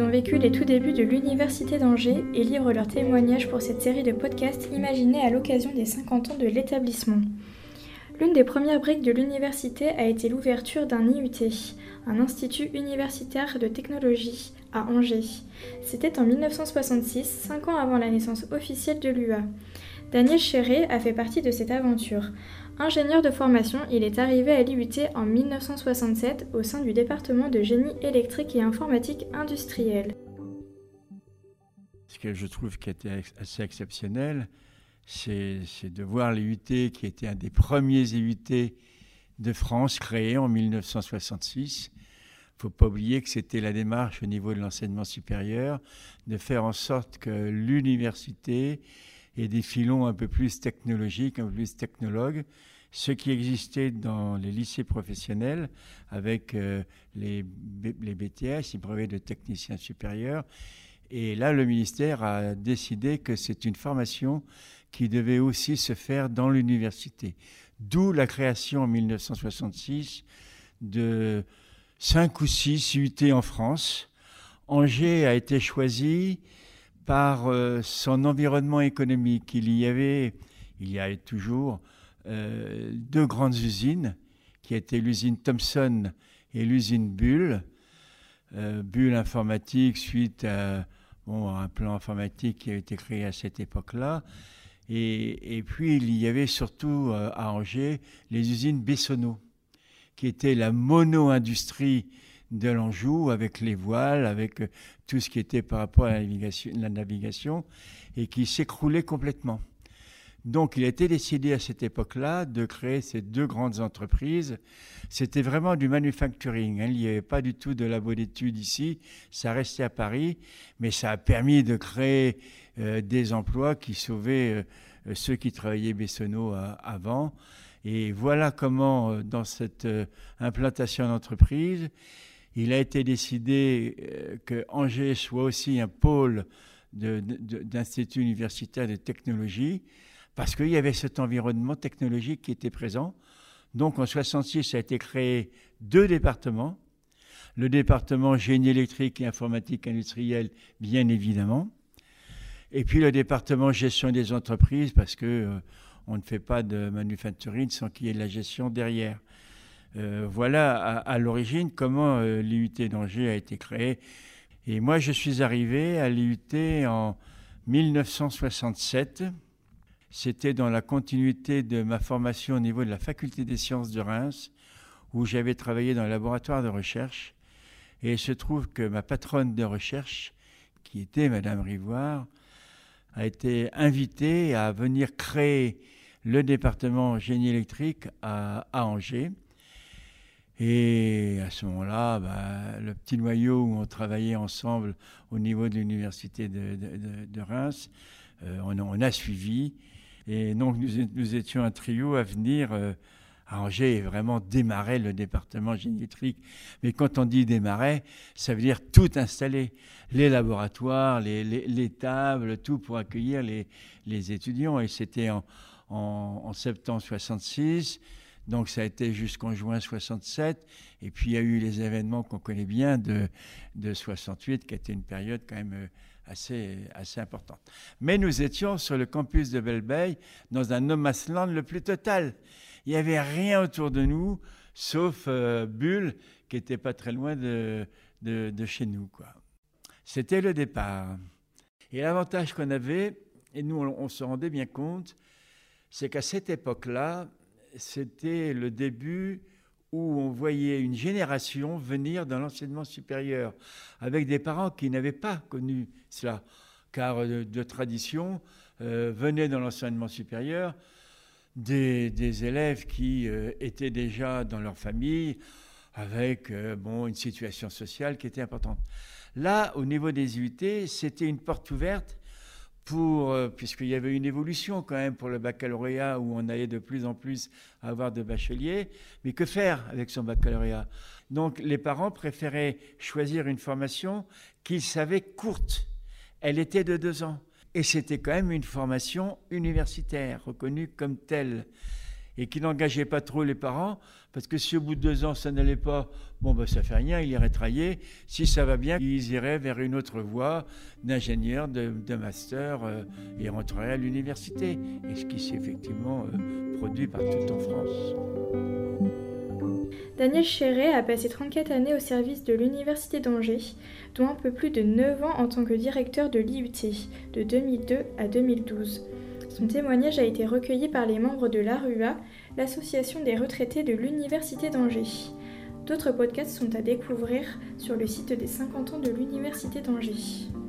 vécu les tout débuts de l'Université d'Angers et livrent leurs témoignages pour cette série de podcasts imaginée à l'occasion des 50 ans de l'établissement. L'une des premières briques de l'université a été l'ouverture d'un IUT, un institut universitaire de technologie, à Angers. C'était en 1966, 5 ans avant la naissance officielle de l'UA. Daniel Chéré a fait partie de cette aventure. Ingénieur de formation, il est arrivé à l'IUT en 1967 au sein du département de génie électrique et informatique industrielle. Ce que je trouve qui était assez exceptionnel, c'est de voir l'IUT qui était un des premiers IUT de France créé en 1966. Il ne faut pas oublier que c'était la démarche au niveau de l'enseignement supérieur de faire en sorte que l'université ait des filons un peu plus technologiques, un peu plus technologues, ce qui existait dans les lycées professionnels avec les BTS, les brevets de techniciens supérieurs. Et là, le ministère a décidé que c'est une formation qui devait aussi se faire dans l'université. D'où la création en 1966 de 5 ou 6 UT en France. Angers a été choisi par son environnement économique. Il y a toujours 2 grandes usines, qui étaient l'usine Thomson et l'usine Bull. Bull informatique suite à un plan informatique qui a été créé à cette époque-là. Et puis, il y avait surtout à Angers les usines Bessonneau, qui étaient la mono-industrie de l'Anjou, avec les voiles, avec tout ce qui était par rapport à la navigation, et qui s'écroulait complètement. Donc, il a été décidé à cette époque-là de créer ces 2 grandes entreprises. C'était vraiment du manufacturing. Il n'y avait pas du tout de labo d'études ici. Ça restait à Paris, mais ça a permis de créer des emplois qui sauvaient ceux qui travaillaient Bessonneau avant. Et voilà comment, dans cette implantation d'entreprise, il a été décidé que Angers soit aussi un pôle d'institut universitaire de technologie, parce qu'il y avait cet environnement technologique qui était présent. Donc en 1966, a été créé 2 départements. Le département génie électrique et informatique industrielle, bien évidemment. Et puis le département gestion des entreprises, parce qu'on ne fait pas de manufacturing sans qu'il y ait de la gestion derrière. Voilà à l'origine comment l'IUT d'Angers a été créé. Et moi, je suis arrivé à l'IUT en 1967. C'était dans la continuité de ma formation au niveau de la faculté des sciences de Reims, où j'avais travaillé dans le laboratoire de recherche. Et il se trouve que ma patronne de recherche, qui était Madame Rivoire, a été invitée à venir créer le département génie électrique à Angers. Et à ce moment-là, le petit noyau où on travaillait ensemble au niveau de l'université de Reims, on a suivi. Et donc, nous étions un trio à venir à Angers et vraiment démarrer le département génie électrique. Mais quand on dit démarrer, ça veut dire tout installer. Les laboratoires, les tables, tout pour accueillir les étudiants. Et c'était en septembre 66. Donc, ça a été jusqu'en juin 67. Et puis, il y a eu les événements qu'on connaît bien de 68, qui était une période quand même assez importante. Mais nous étions sur le campus de Belle-Beille, dans un no man's land le plus total. Il n'y avait rien autour de nous, sauf Bull, qui n'était pas très loin de chez nous, quoi. C'était le départ. Et l'avantage qu'on avait, et nous on se rendait bien compte, c'est qu'à cette époque-là, c'était le début où on voyait une génération venir dans l'enseignement supérieur, avec des parents qui n'avaient pas connu cela, car de tradition, venaient dans l'enseignement supérieur des élèves qui étaient déjà dans leur famille, avec une situation sociale qui était importante. Là, au niveau des IUT, c'était une porte ouverte puisqu'il y avait une évolution quand même pour le baccalauréat où on allait de plus en plus avoir de bacheliers. Mais que faire avec son baccalauréat? Donc les parents préféraient choisir une formation qu'ils savaient courte. Elle était de 2 ans. Et c'était quand même une formation universitaire, reconnue comme telle. Et qui n'engageait pas trop les parents Parce que si au bout de 2 ans ça n'allait pas, ça fait rien, il irait travailler. Si ça va bien, ils iraient vers une autre voie d'ingénieur, de master et rentreraient à l'université. Et ce qui s'est effectivement produit partout en France. Daniel Chéret a passé 34 années au service de l'Université d'Angers, dont un peu plus de 9 ans en tant que directeur de l'IUT, de 2002 à 2012. Son témoignage a été recueilli par les membres de l'ARUA, l'association des retraités de l'Université d'Angers. D'autres podcasts sont à découvrir sur le site des 50 ans de l'Université d'Angers.